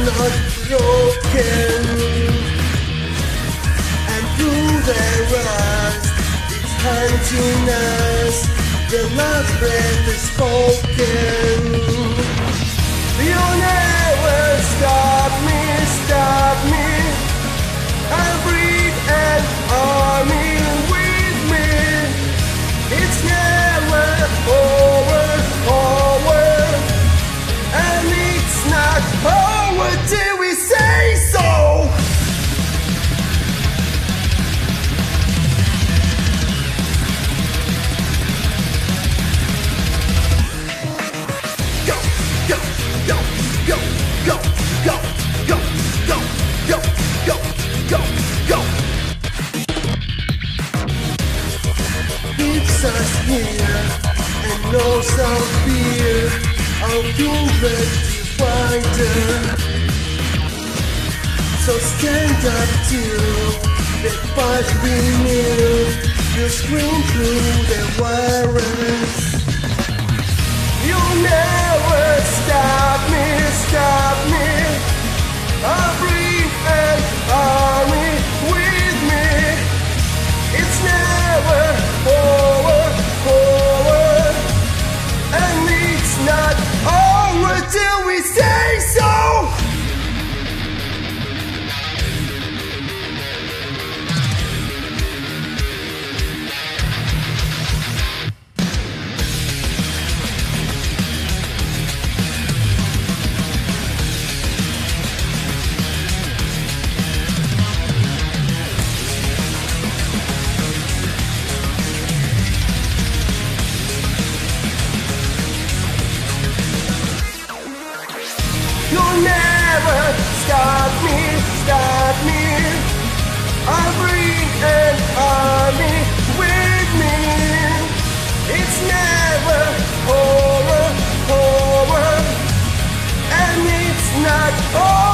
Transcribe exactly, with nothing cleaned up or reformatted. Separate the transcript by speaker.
Speaker 1: not broken, and through the rust it's hunting us. The last breath is spoken. You'll never stop me, stop me. I breathe an army with me. It's never over, over, and it's not over till we say so. Go, go, go, go, go, go, go, go, go, go, go, go. Keeps us here and no some fear. I'll do it fighter. So stand up to the fight we knew. You scream through the wires. You'll never stop me, stop me. I'll bring an army with me. It's never over, over, and it's not over till we say so. You'll never stop me, stop me. I'll bring an army with me. It's never over, over, and it's not over.